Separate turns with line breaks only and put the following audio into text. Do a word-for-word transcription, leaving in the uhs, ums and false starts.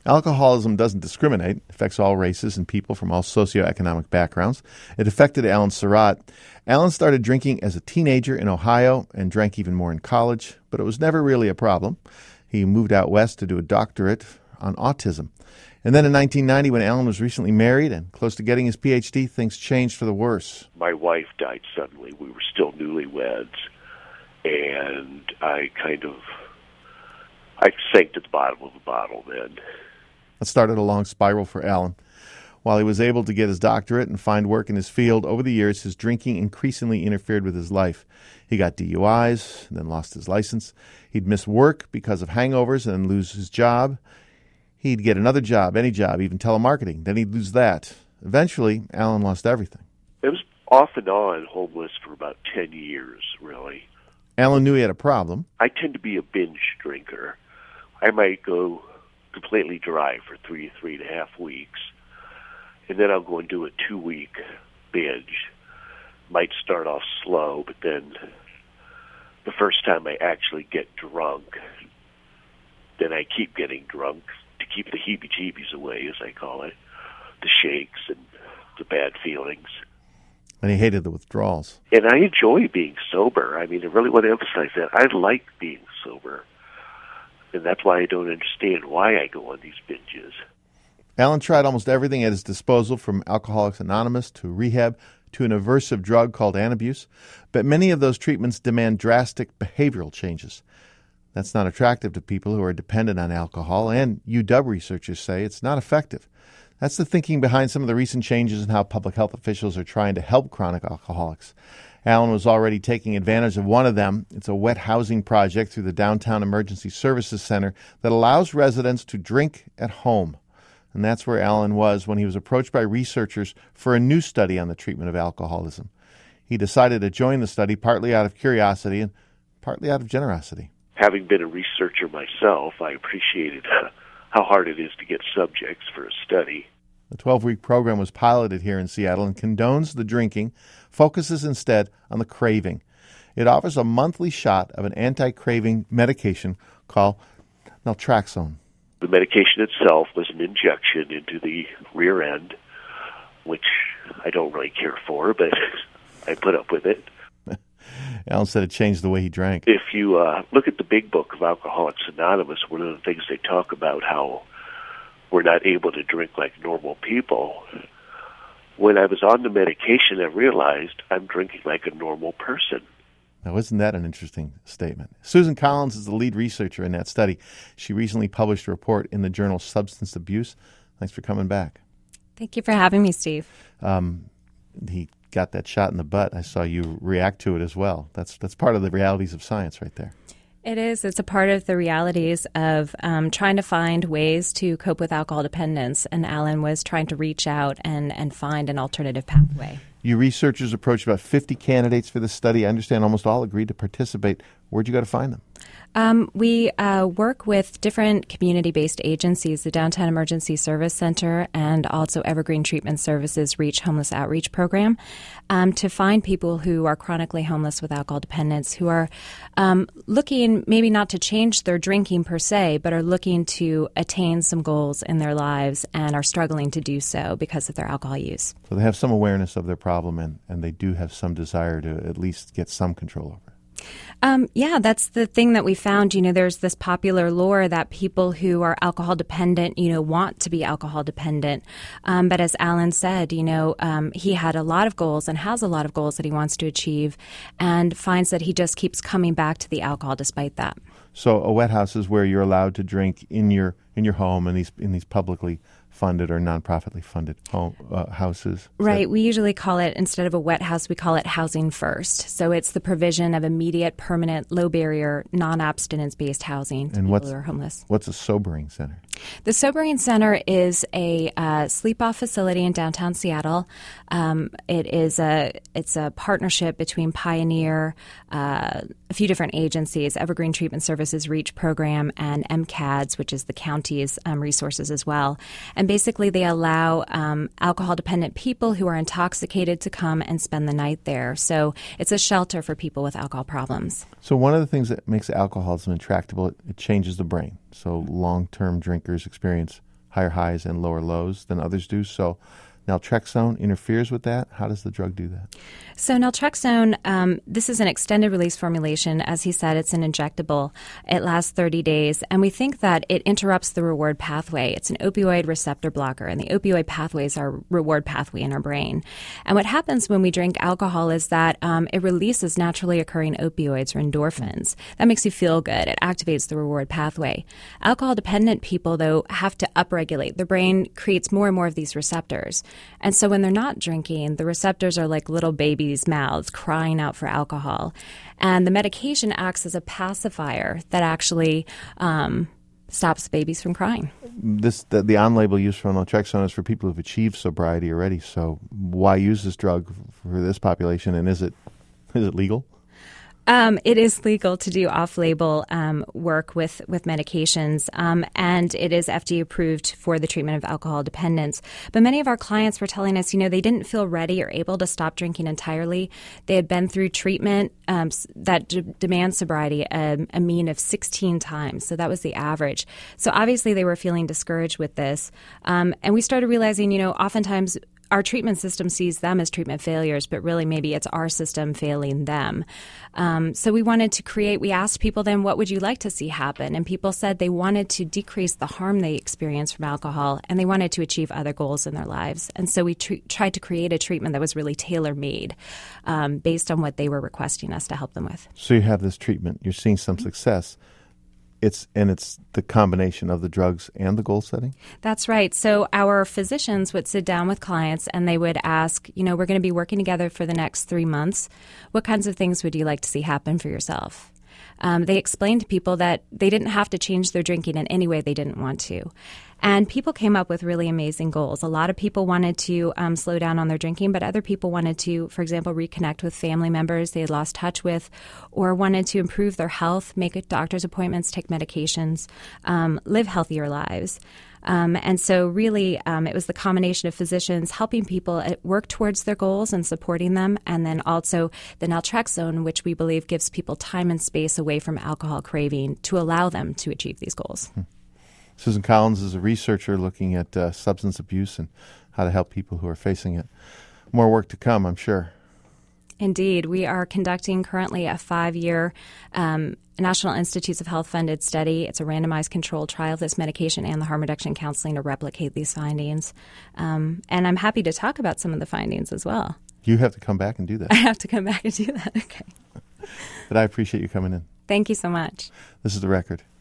Alcoholism doesn't discriminate. It affects all races and people from all socioeconomic backgrounds. It affected Alan Surratt. Alan started drinking as a teenager in Ohio and drank even more in college, but it was never really a problem. He moved out west to do a doctorate on autism. And then in nineteen ninety, when Alan was recently married and close to getting his P H D, things changed for the worse.
My wife died suddenly. We were still newlyweds, and I kind of, I sank to the bottom of the bottle then.
That started a long spiral for Alan. While he was able to get his doctorate and find work in his field, over the years his drinking increasingly interfered with his life. He got D U Is, then lost his license. He'd miss work because of hangovers and then lose his job. He'd get another job, any job, even telemarketing. Then he'd lose that. Eventually, Alan lost everything.
I was off and on homeless for about ten years, really.
Alan knew he had a problem.
I tend to be a binge drinker. I might go completely dry for three, three and a half weeks, and then I'll go and do a two-week binge. Might start off slow, but then the first time I actually get drunk, then I keep getting drunk to keep the heebie-jeebies away, as I call it, the shakes and the bad feelings.
And he hated the withdrawals.
And I enjoy being sober. I mean, I really want to emphasize that. I like being sober. And that's why I don't understand why I go on these binges.
Alan tried almost everything at his disposal, from Alcoholics Anonymous to rehab to an aversive drug called Antabuse. But many of those treatments demand drastic behavioral changes. That's not attractive to people who are dependent on alcohol, and U W researchers say it's not effective. That's the thinking behind some of the recent changes in how public health officials are trying to help chronic alcoholics. Alan was already taking advantage of one of them. It's a wet housing project through the Downtown Emergency Services Center that allows residents to drink at home. And that's where Alan was when he was approached by researchers for a new study on the treatment of alcoholism. He decided to join the study partly out of curiosity and partly out of generosity.
Having been a researcher myself, I appreciated how hard it is to get subjects for a study.
The twelve-week program was piloted here in Seattle and condones the drinking, focuses instead on the craving. It offers a monthly shot of an anti-craving medication called naltrexone.
The medication itself was an injection into the rear end, which I don't really care for, but I put up with it.
Alan said it changed the way he drank.
If you uh, look at the big book of Alcoholics Anonymous, one of the things they talk about how we're not able to drink like normal people. When I was on the medication, I realized I'm drinking like a normal person.
Now, isn't that an interesting statement? Susan Collins is the lead researcher in that study. She recently published a report in the journal Substance Abuse. Thanks for coming back.
Thank you for having me, Steve.
Um, he got that shot in the butt. I saw you react to it as well. That's that's part of the realities of science right there.
It is. It's a part of the realities of um, trying to find ways to cope with alcohol dependence. And Alan was trying to reach out and, and find an alternative pathway. You
researchers approached about fifty candidates for this study. I understand almost all agreed to participate. Where'd you go to find them?
Um, we uh, work with different community-based agencies, the Downtown Emergency Service Center and also Evergreen Treatment Services Reach Homeless Outreach Program, um, to find people who are chronically homeless with alcohol dependence, who are um, looking maybe not to change their drinking per se, but are looking to attain some goals in their lives and are struggling to do so because of their alcohol use.
So they have some awareness of their problem, and, and they do have some desire to at least get some control over it.
Um, yeah, that's the thing that we found. You know, there's this popular lore that people who are alcohol dependent, you know, want to be alcohol dependent. Um, but as Alan said, you know, um, he had a lot of goals and has a lot of goals that he wants to achieve, and finds that he just keeps coming back to the alcohol despite that.
So a wet house is where you're allowed to drink in your in your home in these in these publicly funded or nonprofitly funded home uh, houses. Is
right.
that...
We usually call it, instead of a wet house, we call it housing first. So it's the provision of immediate, permanent, low barrier, non-abstinence based housing to
and
people who are homeless.
What's a sobering center?
The Sobering Center is a uh, sleep-off facility in downtown Seattle. Um, it is a it's a partnership between Pioneer, uh, a few different agencies, Evergreen Treatment Services Reach Program, and M C A D S, which is the county's um, resources as well. And basically, they allow um, alcohol-dependent people who are intoxicated to come and spend the night there. So it's a shelter for people with alcohol problems.
So one of the things that makes alcoholism intractable, it, it changes the brain. So long-term drinkers experience higher highs and lower lows than others do. So naltrexone interferes with that. How does the drug do that?
So naltrexone, um, this is an extended release formulation. As he said, it's an injectable. It lasts thirty days, and we think that it interrupts the reward pathway. It's an opioid receptor blocker, and the opioid pathway is our reward pathway in our brain. And what happens when we drink alcohol is that um, it releases naturally occurring opioids or endorphins. That makes you feel good. It activates the reward pathway. Alcohol-dependent people, though, have to upregulate. The brain creates more and more of these receptors. And so when they're not drinking, the receptors are like little babies' mouths crying out for alcohol. And the medication acts as a pacifier that actually um, stops babies from crying.
This the, the on-label use for naltrexone is for people who've achieved sobriety already. So why use this drug for this population, and is it is it legal?
Um, it is legal to do off-label um, work with, with medications, um, and it is F D A approved for the treatment of alcohol dependence. But many of our clients were telling us, you know, they didn't feel ready or able to stop drinking entirely. They had been through treatment um, that d- demands sobriety a, a mean of sixteen times. So that was the average. So obviously they were feeling discouraged with this. Um, and we started realizing, you know, oftentimes our treatment system sees them as treatment failures, but really maybe it's our system failing them. Um, so we wanted to create, we asked people then, what would you like to see happen? And people said they wanted to decrease the harm they experience from alcohol, and they wanted to achieve other goals in their lives. And so we tr- tried to create a treatment that was really tailor-made um, based on what they were requesting us to help them with.
So you have this treatment, you're seeing some success. It's and it's the combination of the drugs and the goal setting?
That's right. So our physicians would sit down with clients and they would ask, you know, we're going to be working together for the next three months. What kinds of things would you like to see happen for yourself? Um, they explained to people that they didn't have to change their drinking in any way they didn't want to. And people came up with really amazing goals. A lot of people wanted to um, slow down on their drinking, but other people wanted to, for example, reconnect with family members they had lost touch with, or wanted to improve their health, make doctor's appointments, take medications, um, live healthier lives. Um, and so really um, it was the combination of physicians helping people work towards their goals and supporting them, and then also the naltrexone, which we believe gives people time and space away from alcohol craving to allow them to achieve these goals.
Hmm. Susan Collins is a researcher looking at uh, substance abuse and how to help people who are facing it. More work to come, I'm sure.
Indeed. We are conducting currently a five-year um, National Institutes of Health funded study. It's a randomized controlled trial of this medication and the harm reduction counseling to replicate these findings. Um, and I'm happy to talk about some of the findings as well.
You have to come back and do that.
I have to come back and do that. Okay.
But I appreciate you coming in.
Thank you so much.
This is The Record.